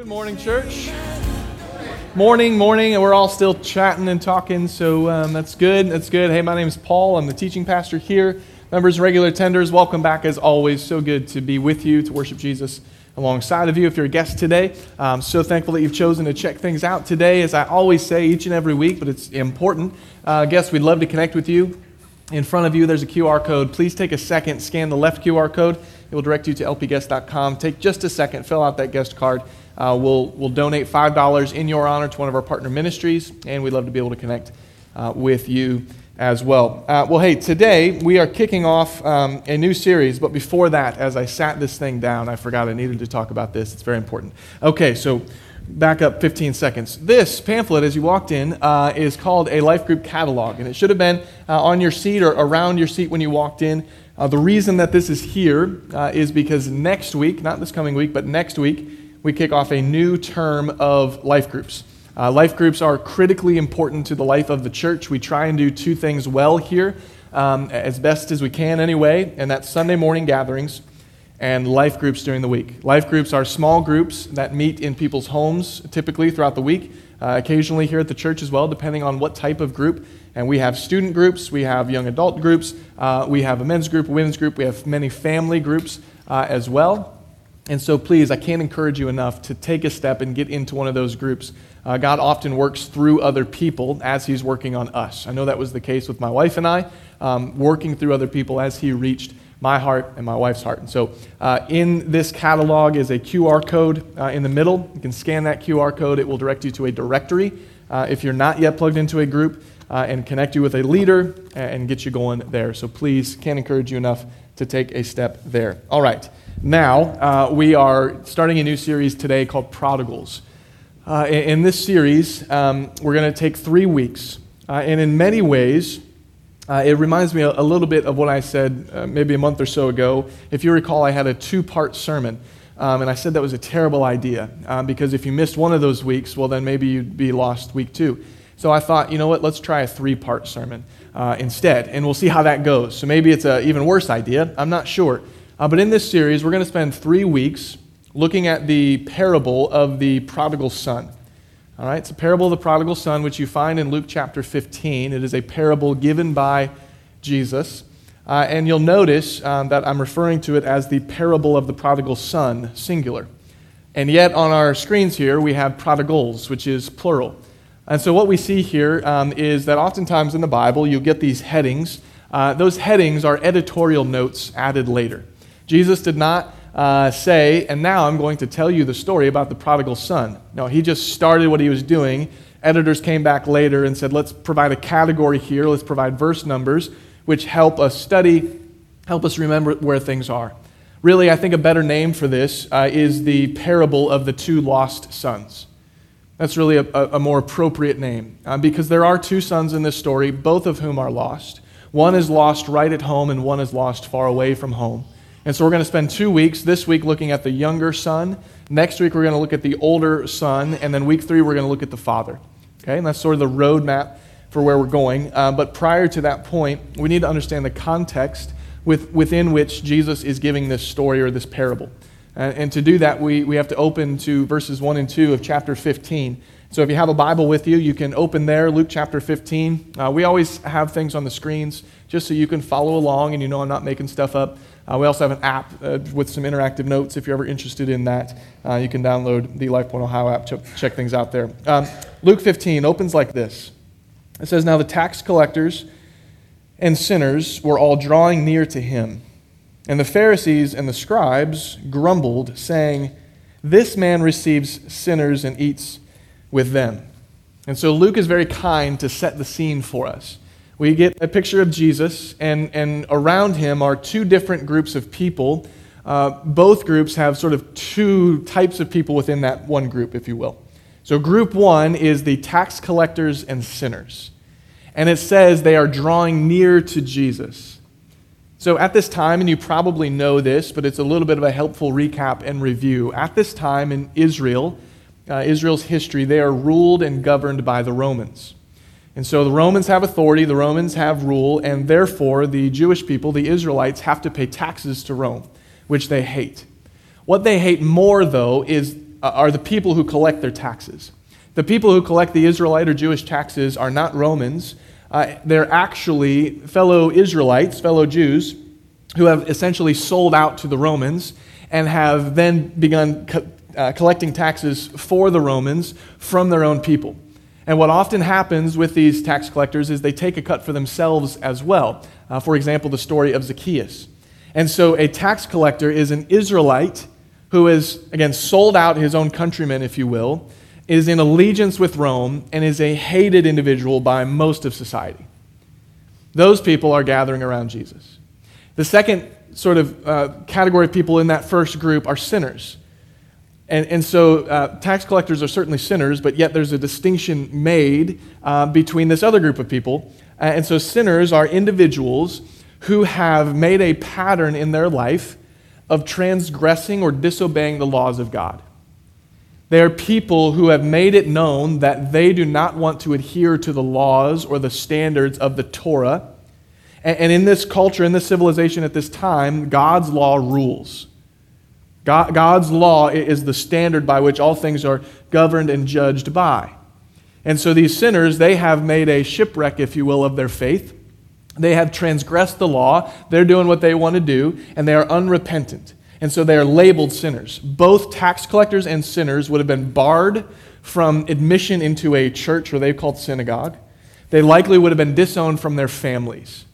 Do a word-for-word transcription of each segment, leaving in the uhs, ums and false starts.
Good morning, church. Morning, morning, and we're all still chatting and talking, so um, that's good, that's good. Hey, my name is Paul. I'm the teaching pastor here. Members, regular attenders, welcome back as always. So good to be with you, to worship Jesus alongside of you. If you're a guest today, I'm so thankful that you've chosen to check things out today. As I always say each and every week, but it's important. Uh, guests, we'd love to connect with you. In front of you, there's a Q R code. Please take a second, scan the left Q R code. It will direct you to L P guest dot com. Take just a second, fill out that guest card. Uh, we'll, we'll donate five dollars in your honor to one of our partner ministries, and we'd love to be able to connect uh, with you as well. Uh, well, hey, today we are kicking off um, a new series, but before that, as I sat this thing down, I forgot I needed to talk about this. It's very important. Okay, so back up fifteen seconds. This pamphlet, as you walked in, uh, is called a Life Group Catalog, and it should have been uh, on your seat or around your seat when you walked in. Uh, the reason that this is here uh, is because next week, not this coming week, but next week, we kick off a new term of life groups. Uh, life groups are critically important to the life of the church. We try and do two things well here, um, as best as we can anyway, and that's Sunday morning gatherings and life groups during the week. Life groups are small groups that meet in people's homes, typically throughout the week, uh, occasionally here at the church as well, depending on what type of group. And we have student groups, we have young adult groups, uh, we have a men's group, a women's group, we have many family groups uh, as well. And so please, I can't encourage you enough to take a step and get into one of those groups. Uh, God often works through other people as He's working on us. I know that was the case with my wife and I, um, working through other people as He reached my heart and my wife's heart. And so uh, in this catalog is a Q R code uh, in the middle. You can scan that Q R code. It will direct you to a directory uh, if you're not yet plugged into a group uh, and connect you with a leader and get you going there. So please, can't encourage you enough to take a step there. All right. Now, uh, we are starting a new series today called Prodigals. Uh, in, in this series, um, we're going to take three weeks. Uh, and in many ways, uh, it reminds me a, a little bit of what I said uh, maybe a month or so ago. If you recall, I had a two-part sermon. Um, and I said that was a terrible idea. Uh, because if you missed one of those weeks, well, then maybe you'd be lost week two. So I thought, you know what, let's try a three-part sermon uh, instead. And we'll see how that goes. So maybe it's an even worse idea. I'm not sure. Uh, but in this series, we're going to spend three weeks looking at the parable of the prodigal son. All right, it's a parable of the prodigal son, which you find in Luke chapter fifteen. It is a parable given by Jesus. Uh, and you'll notice um, that I'm referring to it as the parable of the prodigal son, singular. And yet on our screens here, we have prodigals, which is plural. And so what we see here um, is that oftentimes in the Bible, you'll get these headings. Uh, those headings are editorial notes added later. Jesus did not uh, say, and now I'm going to tell you the story about the prodigal son. No, he just started what he was doing. Editors came back later and said, let's provide a category here. Let's provide verse numbers, which help us study, help us remember where things are. Really, I think a better name for this uh, is the parable of the two lost sons. That's really a, a more appropriate name uh, because there are two sons in this story, both of whom are lost. One is lost right at home and one is lost far away from home. And so we're going to spend two weeks, this week looking at the younger son. Next week we're going to look at the older son. And then week three we're going to look at the father. Okay, and that's sort of the roadmap for where we're going. Uh, but prior to that point, we need to understand the context with, within which Jesus is giving this story or this parable. Uh, and to do that, we, we have to open to verses one and two of chapter fifteen. So if you have a Bible with you, you can open there, Luke chapter fifteen. Uh, we always have things on the screens just so you can follow along and you know I'm not making stuff up. Uh, we also have an app uh, with some interactive notes if you're ever interested in that. Uh, you can download the LifePoint Ohio app to check things out there. Um, Luke fifteen opens like this. It says, "Now the tax collectors and sinners were all drawing near to him. And the Pharisees and the scribes grumbled, saying, 'This man receives sinners and eats with them.'" And so Luke is very kind to set the scene for us. We get a picture of Jesus, and, and around him are two different groups of people. Uh, both groups have sort of two types of people within that one group, if you will. So group one is the tax collectors and sinners. And it says they are drawing near to Jesus. So at this time, and you probably know this, but it's a little bit of a helpful recap and review. At this time in Israel, uh, Israel's history, they are ruled and governed by the Romans. And so the Romans have authority, the Romans have rule, and therefore the Jewish people, the Israelites, have to pay taxes to Rome, which they hate. What they hate more, though, is uh, are the people who collect their taxes. The people who collect the Israelite or Jewish taxes are not Romans. Uh, they're actually fellow Israelites, fellow Jews, who have essentially sold out to the Romans and have then begun co- uh, collecting taxes for the Romans from their own people. And what often happens with these tax collectors is they take a cut for themselves as well. Uh, for example, the story of Zacchaeus. And so a tax collector is an Israelite who is, again, sold out his own countrymen, if you will, is in allegiance with Rome, and is a hated individual by most of society. Those people are gathering around Jesus. The second sort of uh, category of people in that first group are sinners. And, and so uh, tax collectors are certainly sinners, but yet there's a distinction made uh, between this other group of people. Uh, and so sinners are individuals who have made a pattern in their life of transgressing or disobeying the laws of God. They are people who have made it known that they do not want to adhere to the laws or the standards of the Torah. And, and in this culture, in this civilization at this time, God's law rules. God, God's law is the standard by which all things are governed and judged by. And so these sinners, they have made a shipwreck, if you will, of their faith. They have transgressed the law. They're doing what they want to do, and they are unrepentant. And so they are labeled sinners. Both tax collectors and sinners would have been barred from admission into a church, or they called synagogue. They likely would have been disowned from their families.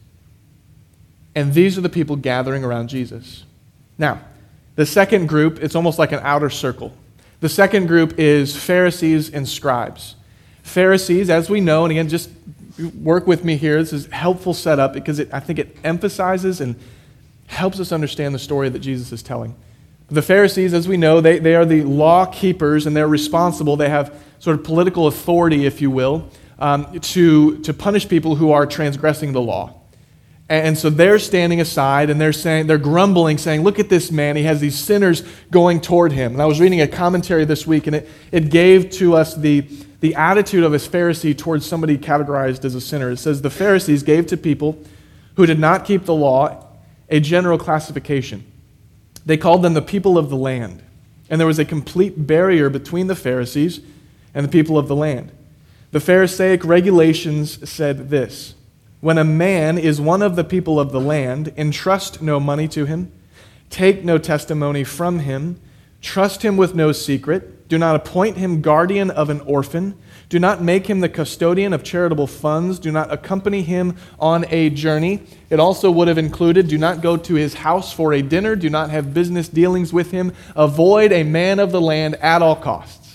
And these are the people gathering around Jesus. Now, the second group, it's almost like an outer circle. The second group is Pharisees and scribes. Pharisees, as we know, and again, just work with me here. This is a helpful setup because it, I think it emphasizes and helps us understand the story that Jesus is telling. The Pharisees, as we know, they, they are the law keepers, and they're responsible. They have sort of political authority, if you will, um, to, to punish people who are transgressing the law. And, and so they're standing aside, and they're saying, they're grumbling, saying, look at this man. He has these sinners going toward him. And I was reading a commentary this week, and it, it gave to us the, the attitude of a Pharisee towards somebody categorized as a sinner. It says, the Pharisees gave to people who did not keep the law a general classification. They called them the people of the land. And there was a complete barrier between the Pharisees and the people of the land. The Pharisaic regulations said this: when a man is one of the people of the land, entrust no money to him, take no testimony from him, trust him with no secret, do not appoint him guardian of an orphan, do not make him the custodian of charitable funds, do not accompany him on a journey. It also would have included, do not go to his house for a dinner, do not have business dealings with him, avoid a man of the land at all costs.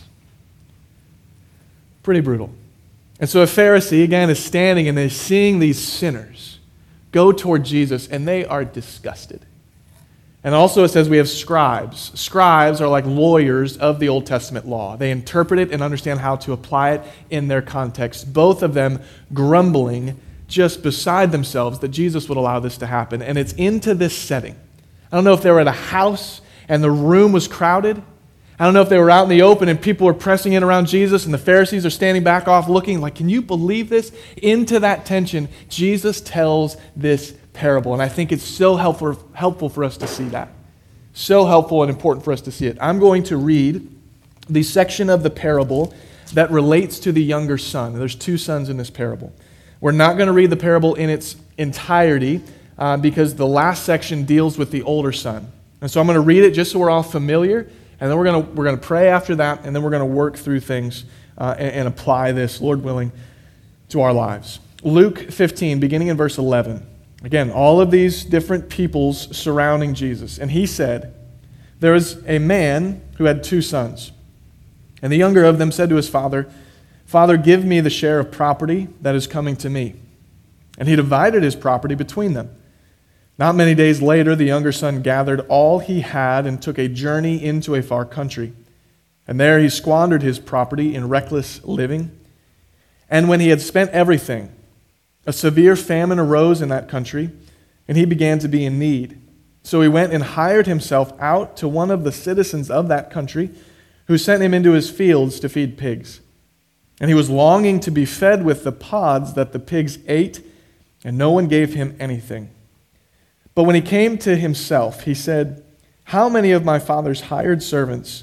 Pretty brutal. And so a Pharisee, again, is standing and they're seeing these sinners go toward Jesus, and they are disgusted. And also it says we have scribes. Scribes are like lawyers of the Old Testament law. They interpret it and understand how to apply it in their context. Both of them grumbling just beside themselves that Jesus would allow this to happen. And it's into this setting. I don't know if they were at a house and the room was crowded. I don't know if they were out in the open and people were pressing in around Jesus and the Pharisees are standing back off looking like, can you believe this? Into that tension, Jesus tells this parable. And I think it's so helpful, helpful for us to see that. So helpful and important for us to see it. I'm going to read the section of the parable that relates to the younger son. There's two sons in this parable. We're not going to read the parable in its entirety uh, because the last section deals with the older son. And so I'm going to read it just so we're all familiar. And then we're going to we're going to pray after that, and then we're going to work through things uh, and, and apply this, Lord willing, to our lives. Luke fifteen, beginning in verse eleven. Again, all of these different peoples surrounding Jesus. And he said, there was a man who had two sons. And the younger of them said to his father, Father, give me the share of property that is coming to me. And he divided his property between them. Not many days later, the younger son gathered all he had and took a journey into a far country. And there he squandered his property in reckless living. And when he had spent everything, a severe famine arose in that country, and he began to be in need. So he went and hired himself out to one of the citizens of that country, who sent him into his fields to feed pigs. And he was longing to be fed with the pods that the pigs ate, and no one gave him anything. But when he came to himself, he said, how many of my father's hired servants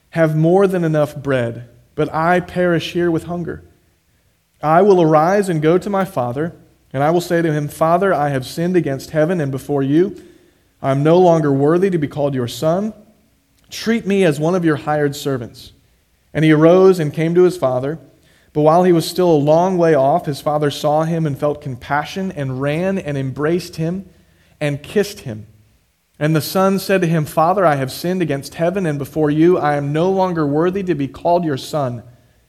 have more than enough bread, but I perish here with hunger. I will arise and go to my father, and I will say to him, Father, I have sinned against heaven and before you. I am no longer worthy to be called your son. Treat me as one of your hired servants. And he arose and came to his father. But while he was still a long way off, his father saw him and felt compassion and ran and embraced him and kissed him. And the son said to him, Father, I have sinned against heaven and before you. I am no longer worthy to be called your son.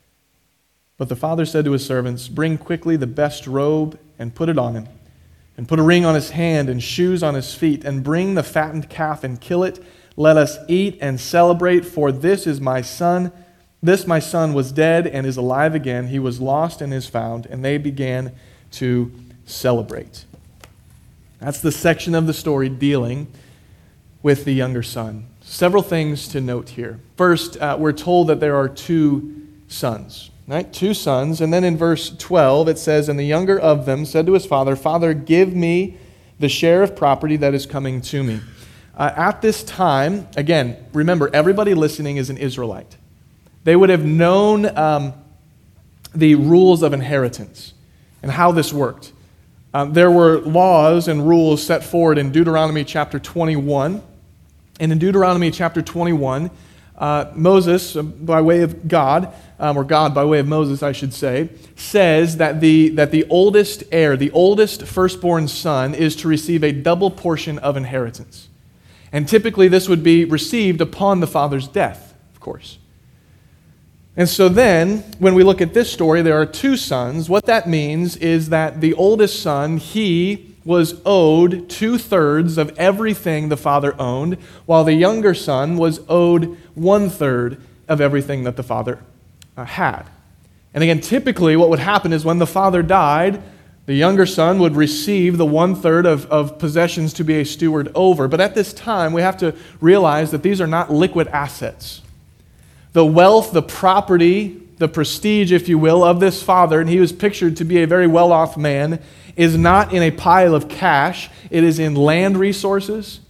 But the father said to his servants, Bring quickly the best robe and put it on him, and put a ring on his hand and shoes on his feet, and bring the fattened calf and kill it. Let us eat and celebrate, for this is my son. This my son was dead and is alive again. He was lost and is found. And they began to celebrate. That's the section of the story dealing with the younger son. Several things to note here. First, uh, we're told that there are two sons. Right? Two sons. And then in verse twelve, it says, And the younger of them said to his father, Father, give me the share of property that is coming to me. Uh, at this time, again, remember, everybody listening is an Israelite. They would have known um, the rules of inheritance and how this worked. Um, there were laws and rules set forward in Deuteronomy chapter twenty-one. And in Deuteronomy chapter twenty-one, uh, Moses, uh, by way of God, um, or God by way of Moses, I should say, says that the, that the oldest heir, the oldest firstborn son, is to receive a double portion of inheritance. And typically this would be received upon the father's death, of course. And so then, when we look at this story, there are two sons. What that means is that the oldest son, he was owed two-thirds of everything the father owned, while the younger son was owed one-third of everything that the father uh, had. And again, typically what would happen is when the father died, the younger son would receive the one-third of, of possessions to be a steward over. But at this time, we have to realize that these are not liquid assets. The wealth, the property, the prestige, if you will, of this father, and he was pictured to be a very well-off man, is not in a pile of cash. It is in land resources,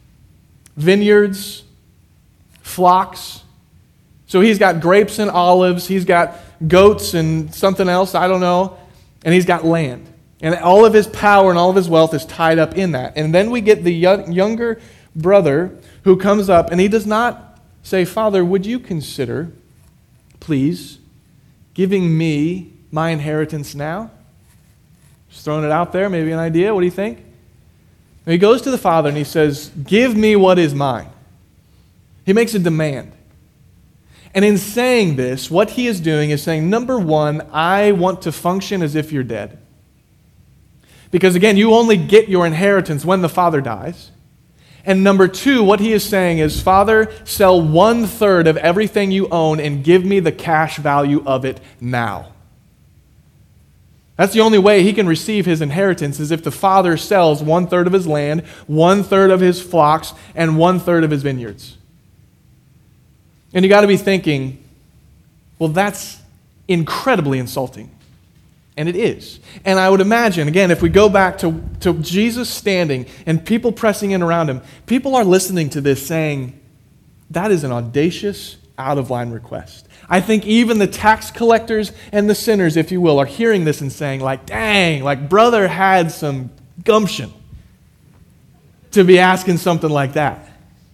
vineyards, flocks. So he's got grapes and olives, he's got goats and something else, I don't know, and he's got land. And all of his power and all of his wealth is tied up in that. And then we get the younger brother who comes up, and he does not say, Father, would you consider, please, giving me my inheritance now? Just throwing it out there, maybe an idea. What do you think? And he goes to the father and he says, give me what is mine. He makes a demand. And in saying this, what he is doing is saying, number one, I want to function as if you're dead. Because again, you only get your inheritance when the father dies. And number two, what he is saying is, Father, sell one-third of everything you own and give me the cash value of it now. That's the only way he can receive his inheritance, is if the father sells one-third of his land, one-third of his flocks, and one-third of his vineyards. And you got to be thinking, well, that's incredibly insulting. And it is. And I would imagine, again, if we go back to, to Jesus standing and people pressing in around him, people are listening to this saying, that is an audacious, out-of-line request. I think even the tax collectors and the sinners, if you will, are hearing this and saying, like, dang, like brother had some gumption to be asking something like that.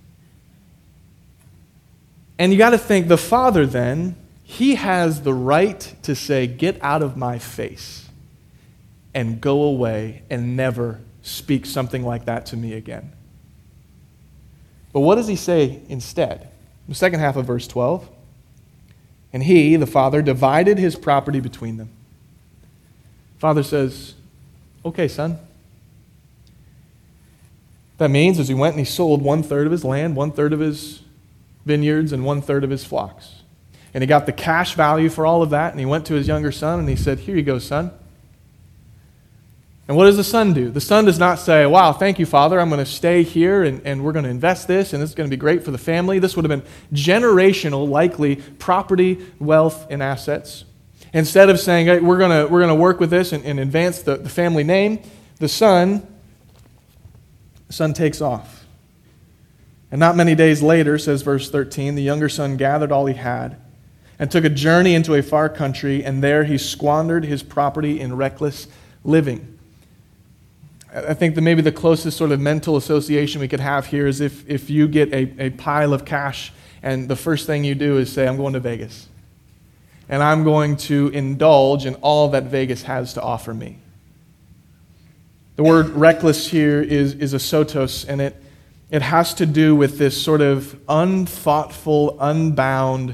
And you got to think, the father then, he has the right to say, get out of my face and go away and never speak something like that to me again. But what does he say instead? The second half of verse twelve. And he, the father, divided his property between them. Father says, okay, son. That means as he went and he sold one-third of his land, one-third of his vineyards, and one-third of his flocks. And he got the cash value for all of that, and he went to his younger son, and he said, here you go, son. And what does the son do? The son does not say, wow, thank you, Father, I'm going to stay here, and, and we're going to invest this, and this is going to be great for the family. This would have been generational, likely, property, wealth, and assets. Instead of saying, hey, we're going to we're going to work with this and, and advance the, the family name, the son, the son takes off. And not many days later, says verse thirteen, the younger son gathered all he had and took a journey into a far country, and there he squandered his property in reckless living. I think that maybe the closest sort of mental association we could have here is if, if you get a, a pile of cash and the first thing you do is say, I'm going to Vegas. And I'm going to indulge in all that Vegas has to offer me. The word reckless here is, is a sotos, and it, it has to do with this sort of unthoughtful, unbound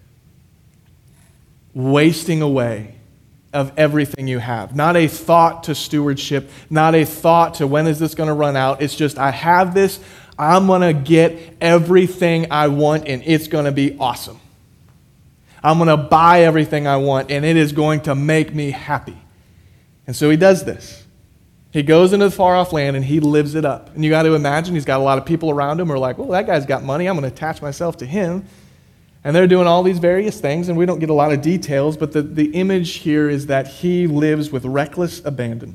wasting away of everything you have. Not a thought to stewardship, not a thought to when is this going to run out. It's just, I have this, I'm going to get everything I want, and it's going to be awesome. I'm going to buy everything I want, and it is going to make me happy. And so he does this. He goes into the far-off land, and he lives it up. And you got to imagine he's got a lot of people around him who are like, well, that guy's got money. I'm going to attach myself to him. And they're doing all these various things, and we don't get a lot of details, but the, the image here is that he lives with reckless abandon.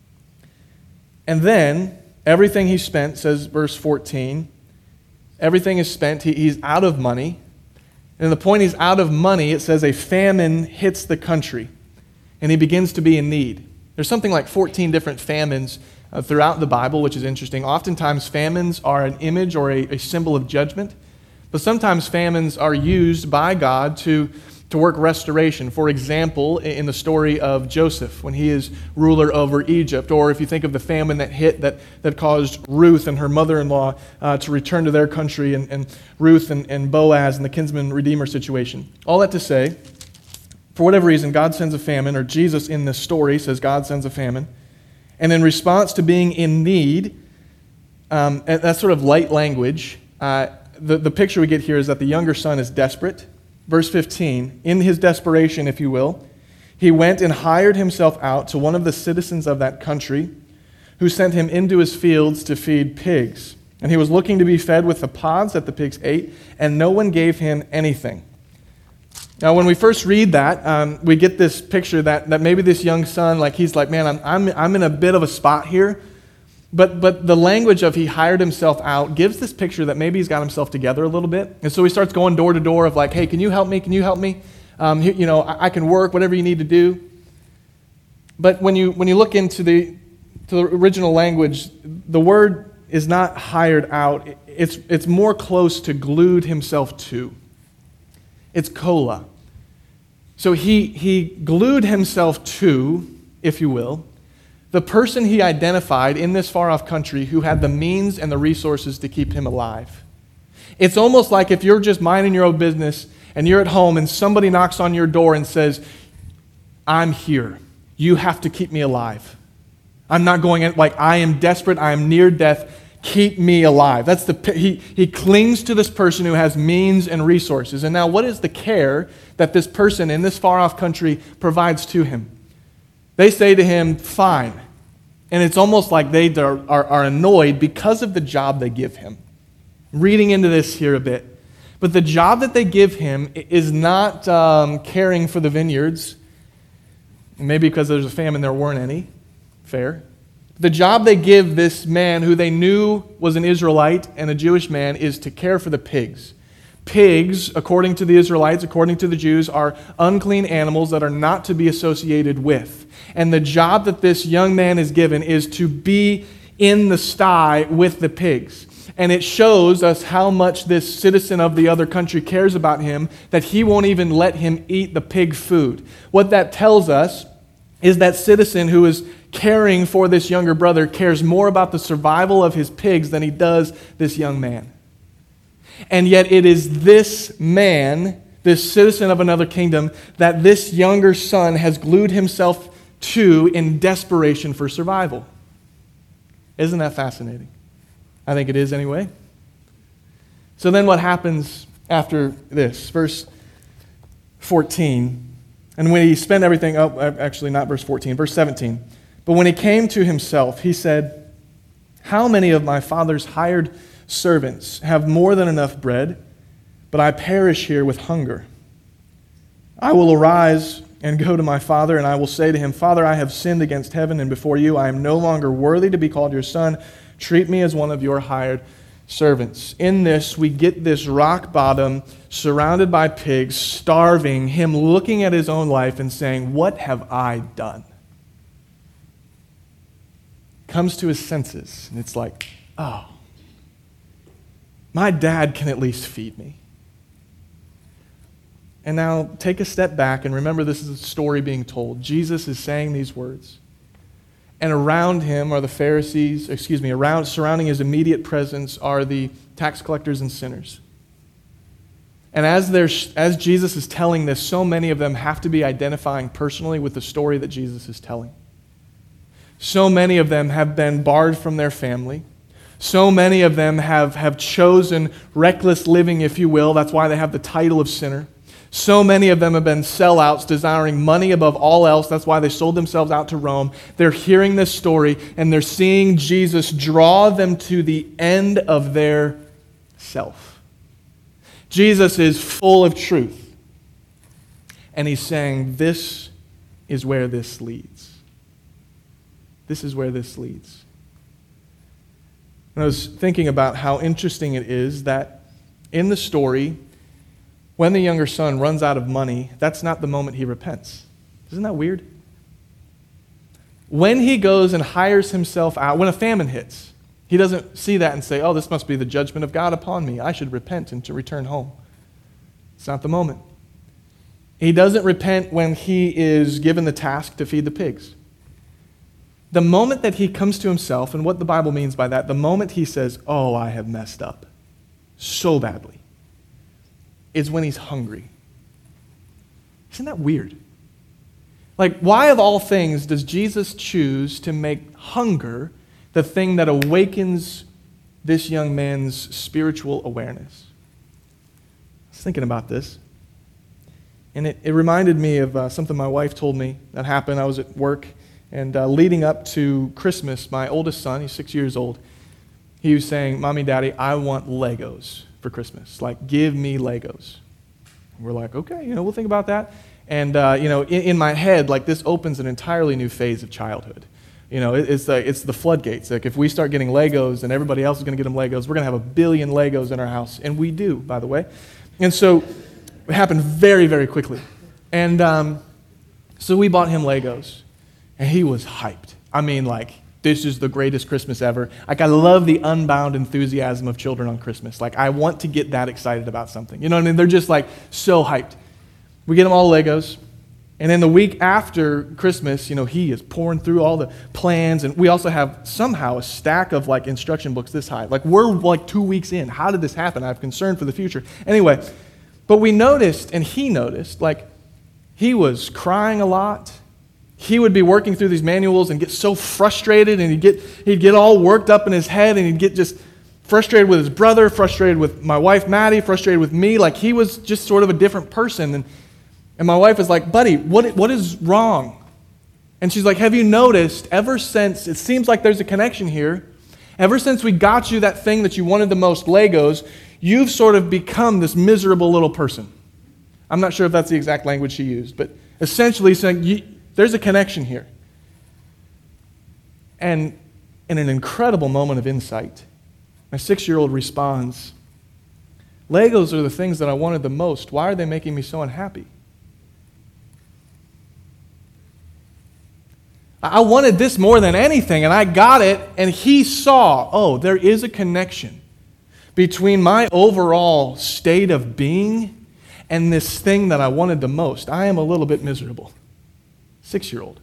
And then, everything he spent, says verse fourteen, everything is spent, he, he's out of money. And the point he's out of money, it says a famine hits the country, and he begins to be in need. There's something like fourteen different famines uh, throughout the Bible, which is interesting. Oftentimes, famines are an image or a, a symbol of judgment. But sometimes famines are used by God to, to work restoration. For example, in the story of Joseph, when he is ruler over Egypt, or if you think of the famine that hit that, that caused Ruth and her mother-in-law uh, to return to their country, and, and Ruth and, and Boaz and the kinsman redeemer situation. All that to say, for whatever reason, God sends a famine, or Jesus in this story says God sends a famine. And in response to being in need, um, and that's sort of light language, uh, The, the picture we get here is that the younger son is desperate. Verse fifteen, in his desperation, if you will, he went and hired himself out to one of the citizens of that country, who sent him into his fields to feed pigs. And he was looking to be fed with the pods that the pigs ate, and no one gave him anything. Now, when we first read that, um, we get this picture that, that maybe this young son, like he's like, man, I'm, I'm, I'm in a bit of a spot here. But but the language of he hired himself out gives this picture that maybe he's got himself together a little bit. And so he starts going door to door of like, hey, can you help me? Can you help me? Um, you know, I, I can work, whatever you need to do. But when you when you look into the, to the original language, the word is not hired out. It's, it's more close to glued himself to. It's kola. So he he glued himself to, if you will, the person he identified in this far-off country who had the means and the resources to keep him alive. It's almost like if you're just minding your own business and you're at home and somebody knocks on your door and says, I'm here. You have to keep me alive. I'm not going in, like I am desperate. I am near death. Keep me alive. That's the he, he clings to this person who has means and resources. And now what is the care that this person in this far-off country provides to him? They say to him, fine. And it's almost like they are, are, are annoyed because of the job they give him. I'm reading into this here a bit. But the job that they give him is not um, caring for the vineyards. Maybe because there's a famine, there weren't any. Fair. The job they give this man, who they knew was an Israelite and a Jewish man, is to care for the pigs. Pigs, according to the Israelites, according to the Jews, are unclean animals that are not to be associated with. And the job that this young man is given is to be in the sty with the pigs. And it shows us how much this citizen of the other country cares about him, that he won't even let him eat the pig food. What that tells us is that citizen who is caring for this younger brother cares more about the survival of his pigs than he does this young man. And yet it is this man, this citizen of another kingdom, that this younger son has glued himself to in desperation for survival. Isn't that fascinating? I think it is anyway. So then what happens after this? Verse fourteen. And when he spent everything, oh, actually not verse fourteen, verse seventeen. But when he came to himself, he said, how many of my father's hired servants have more than enough bread, but I perish here with hunger? I will arise and go to my father, and I will say to him, Father, I have sinned against heaven and before you. I am no longer worthy to be called your son. Treat me as one of your hired servants. In this, we get this rock bottom, surrounded by pigs, starving, him looking at his own life and saying, what have I done? Comes to his senses, and it's like, oh, my dad can at least feed me. And now take a step back and remember this is a story being told. Jesus is saying these words. And around him are the Pharisees, excuse me, around surrounding his immediate presence are the tax collectors and sinners. And as they're, as Jesus is telling this, so many of them have to be identifying personally with the story that Jesus is telling. So many of them have been barred from their family. So many of them have, have chosen reckless living, if you will. That's why they have the title of sinner. So many of them have been sellouts, desiring money above all else. That's why they sold themselves out to Rome. They're hearing this story, and they're seeing Jesus draw them to the end of their self. Jesus is full of truth, and he's saying, this is where this leads. This is where this leads. And I was thinking about how interesting it is that in the story, when the younger son runs out of money, that's not the moment he repents. Isn't that weird? When he goes and hires himself out, when a famine hits, he doesn't see that and say, oh, this must be the judgment of God upon me. I should repent and to return home. It's not the moment. He doesn't repent when he is given the task to feed the pigs. The moment that he comes to himself, and what the Bible means by that, the moment he says, oh, I have messed up so badly, is when he's hungry. Isn't that weird? Like, why of all things does Jesus choose to make hunger the thing that awakens this young man's spiritual awareness? I was thinking about this, and it, it reminded me of uh, something my wife told me that happened. I was at work, and uh, leading up to Christmas, my oldest son, he's six years old, he was saying, Mommy, Daddy, I want Legos for Christmas. Like, give me Legos. And we're like, okay, you know, we'll think about that. And, uh, you know, in, in my head, like, this opens an entirely new phase of childhood. You know, it, it's, the, it's the floodgates. Like, if we start getting Legos and everybody else is going to get them Legos, we're going to have a billion Legos in our house. And we do, by the way. And so it happened very, very quickly. And um, so we bought him Legos. And he was hyped. I mean, like, this is the greatest Christmas ever. Like, I love the unbound enthusiasm of children on Christmas. Like, I want to get that excited about something. You know what I mean? They're just, like, so hyped. We get them all Legos. And then the week after Christmas, you know, he is pouring through all the plans. And we also have somehow a stack of, like, instruction books this high. Like, we're, like, two weeks in. How did this happen? I have concern for the future. Anyway, but we noticed, and he noticed, like, he was crying a lot. He would be working through these manuals and get so frustrated, and he'd get, he'd get all worked up in his head, and he'd get just frustrated with his brother, frustrated with my wife, Maddie, frustrated with me. Like, he was just sort of a different person. And, and my wife is like, buddy, what, what is wrong? And she's like, have you noticed, ever since, it seems like there's a connection here, ever since we got you that thing that you wanted the most, Legos, you've sort of become this miserable little person. I'm not sure if that's the exact language she used, but essentially saying, you, there's a connection here. And in an incredible moment of insight, my six-year-old responds, Legos are the things that I wanted the most. Why are they making me so unhappy? I wanted this more than anything, and I got it, and he saw, oh, there is a connection between my overall state of being and this thing that I wanted the most. I am a little bit miserable. Six-year-old.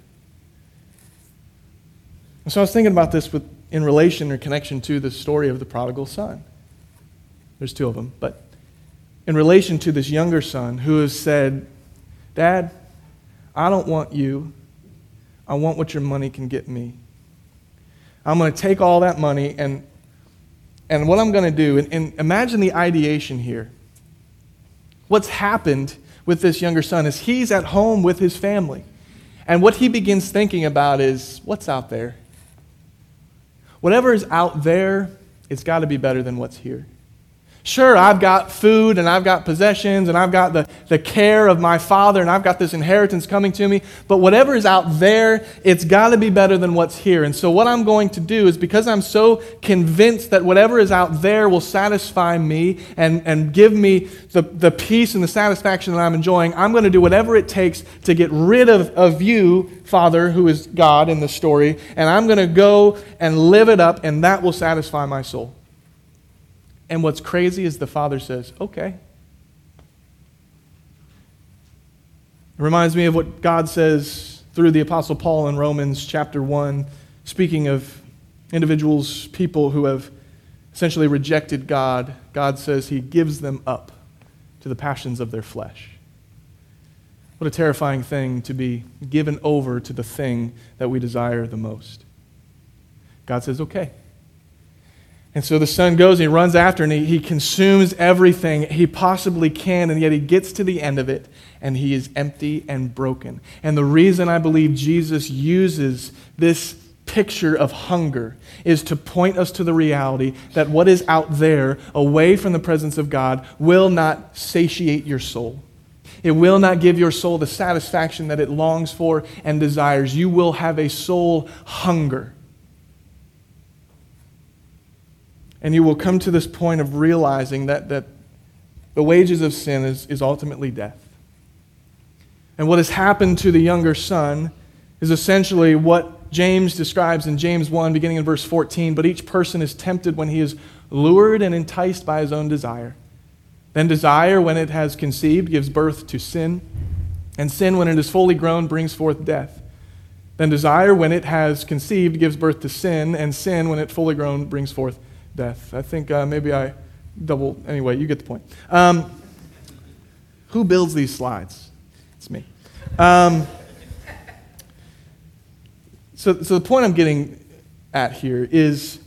And so I was thinking about this with, in relation or connection to the story of the prodigal son. There's two of them, but in relation to this younger son who has said, Dad, I don't want you. I want what your money can get me. I'm going to take all that money, and and what I'm going to do, and, and imagine the ideation here. What's happened with this younger son is he's at home with his family. And what he begins thinking about is, what's out there? Whatever is out there, it's got to be better than what's here. Sure, I've got food and I've got possessions and I've got the, the care of my father and I've got this inheritance coming to me, but whatever is out there, it's got to be better than what's here. And so what I'm going to do is, because I'm so convinced that whatever is out there will satisfy me and, and give me the, the peace and the satisfaction that I'm enjoying, I'm going to do whatever it takes to get rid of, of you, Father, who is God in the story, and I'm going to go and live it up, and that will satisfy my soul. And what's crazy is the Father says, okay. It reminds me of what God says through the Apostle Paul in Romans chapter one, speaking of individuals, people who have essentially rejected God. God says he gives them up to the passions of their flesh. What a terrifying thing to be given over to the thing that we desire the most. God says, okay. And so the son goes and he runs after and he, he consumes everything he possibly can, and yet he gets to the end of it and he is empty and broken. And the reason I believe Jesus uses this picture of hunger is to point us to the reality that what is out there, away from the presence of God, will not satiate your soul. It will not give your soul the satisfaction that it longs for and desires. You will have a soul hunger. And you will come to this point of realizing that, that the wages of sin is, is ultimately death. And what has happened to the younger son is essentially what James describes in James one, beginning in verse fourteen. But each person is tempted when he is lured and enticed by his own desire. Then desire, when it has conceived, gives birth to sin. And sin, when it is fully grown, brings forth death. Then desire, when it has conceived, gives birth to sin. And sin, when it fully grown, brings forth death. I think uh, maybe I double, anyway, you get the point. Um, who builds these slides? It's me. Um, so, so the point I'm getting at here is,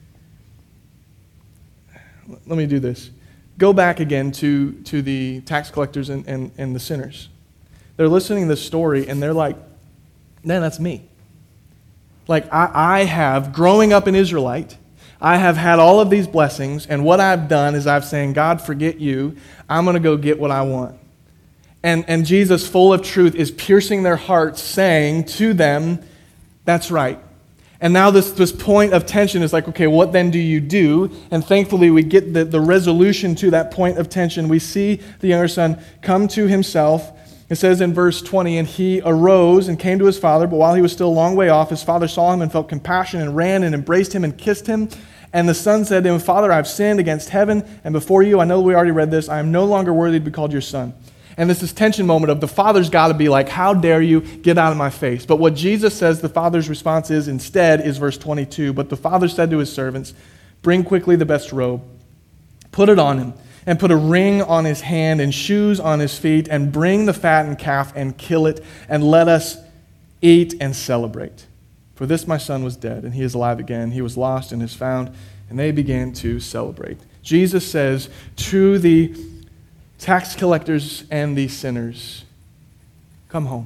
let me do this. Go back again to, to the tax collectors and, and, and the sinners. They're listening to this story and they're like, man, that's me. Like I, I have, growing up an Israelite, I have had all of these blessings, and what I've done is I've saying, God, forget you. I'm going to go get what I want. And, and Jesus, full of truth, is piercing their hearts, saying to them, that's right. And now this, this point of tension is like, okay, what then do you do? And thankfully, we get the, the resolution to that point of tension. We see the younger son come to himself. It says in verse twenty, and he arose and came to his father, but while he was still a long way off, his father saw him and felt compassion and ran and embraced him and kissed him. And the son said to him, Father, I have sinned against heaven and before you. I know we already read this. I am no longer worthy to be called your son. And this is tension moment of the father's got to be like, how dare you, get out of my face. But what Jesus says the father's response is instead is verse twenty-two. But the father said to his servants, bring quickly the best robe, put it on him, and put a ring on his hand and shoes on his feet, and bring the fattened calf and kill it, and let us eat and celebrate. For this my son was dead, and he is alive again. He was lost and is found. And they began to celebrate. Jesus says to the tax collectors and the sinners, come home.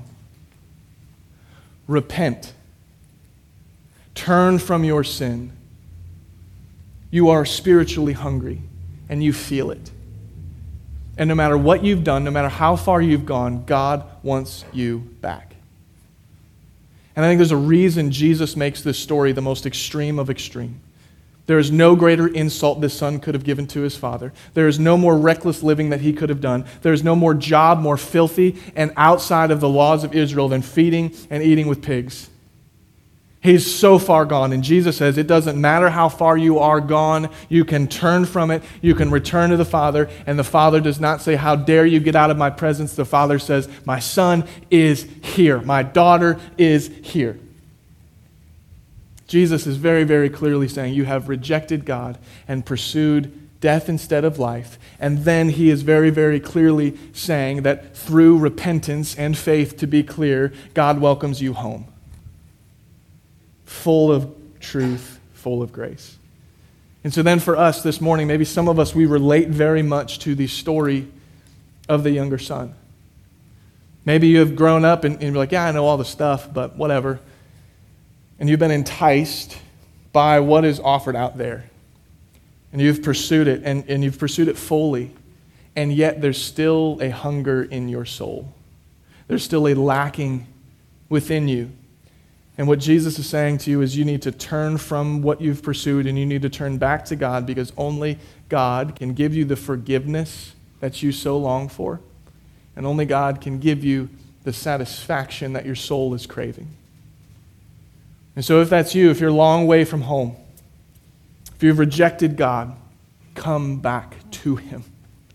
Repent. Turn from your sin. You are spiritually hungry, and you feel it. And no matter what you've done, no matter how far you've gone, God wants you back. And I think there's a reason Jesus makes this story the most extreme of extreme. There is no greater insult this son could have given to his father. There is no more reckless living that he could have done. There is no more job more filthy and outside of the laws of Israel than feeding and eating with pigs. He's so far gone. And Jesus says, it doesn't matter how far you are gone. You can turn from it. You can return to the Father. And the Father does not say, how dare you get out of my presence. The Father says, my son is here. My daughter is here. Jesus is very, very clearly saying, you have rejected God and pursued death instead of life. And then he is very, very clearly saying that through repentance and faith, to be clear, God welcomes you home. Full of truth, full of grace. And so then for us this morning, maybe some of us, we relate very much to the story of the younger son. Maybe you have grown up and, and you're like, yeah, I know all the stuff, but whatever. And you've been enticed by what is offered out there. and you've pursued it, and, and you've pursued it fully, and yet there's still a hunger in your soul. There's still a lacking within you. And what Jesus is saying to you is you need to turn from what you've pursued and you need to turn back to God, because only God can give you the forgiveness that you so long for, and only God can give you the satisfaction that your soul is craving. And so if that's you, if you're a long way from home, if you've rejected God, come back to Him.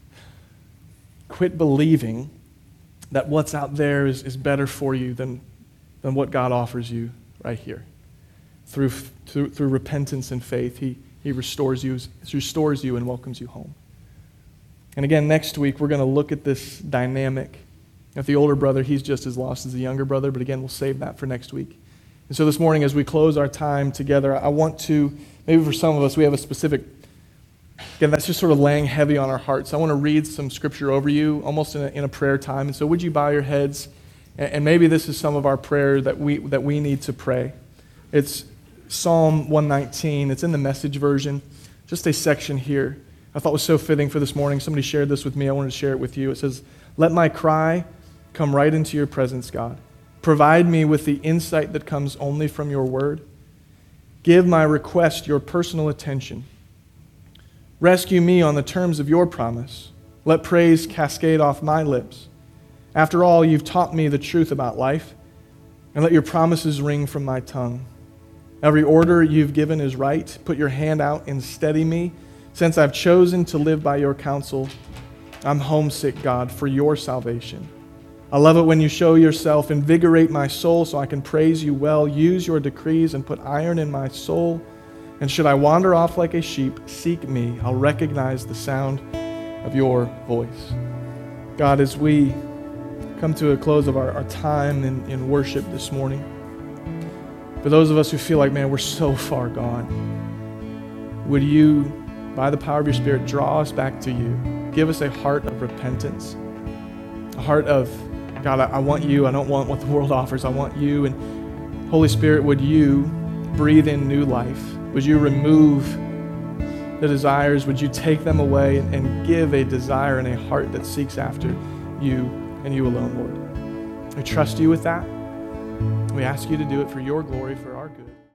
Quit believing that what's out there is, is better for you than, than what God offers you right here. Through, through, through repentance and faith, He, he restores you, restores you and welcomes you home. And again, next week, we're going to look at this dynamic. If the older brother, he's just as lost as the younger brother, but again, we'll save that for next week. And so this morning, as we close our time together, I want to, maybe for some of us, we have a specific, again, that's just sort of laying heavy on our hearts. I want to read some scripture over you, almost in a, in a prayer time. And so would you bow your heads? And, and maybe this is some of our prayer that we that we need to pray. It's Psalm one nineteen. It's in the Message version. Just a section here I thought was so fitting for this morning. Somebody shared this with me. I wanted to share it with you. It says, "Let my cry come right into your presence, God. Provide me with the insight that comes only from your word. Give my request your personal attention. Rescue me on the terms of your promise. Let praise cascade off my lips. After all, you've taught me the truth about life, and let your promises ring from my tongue. Every order you've given is right. Put your hand out and steady me. Since I've chosen to live by your counsel, I'm homesick, God, for your salvation. I love it when you show yourself. Invigorate my soul so I can praise you well. Use your decrees and put iron in my soul. And should I wander off like a sheep, seek me. I'll recognize the sound of your voice." God, as we come to a close of our, our time in, in worship this morning, for those of us who feel like, man, we're so far gone, would you, by the power of your Spirit, draw us back to you? Give us a heart of repentance, a heart of, God, I, I want you. I don't want what the world offers. I want you. And Holy Spirit, would you breathe in new life? Would you remove the desires? Would you take them away and, and give a desire and a heart that seeks after you and you alone, Lord? We trust you with that. We ask you to do it for your glory, for our good.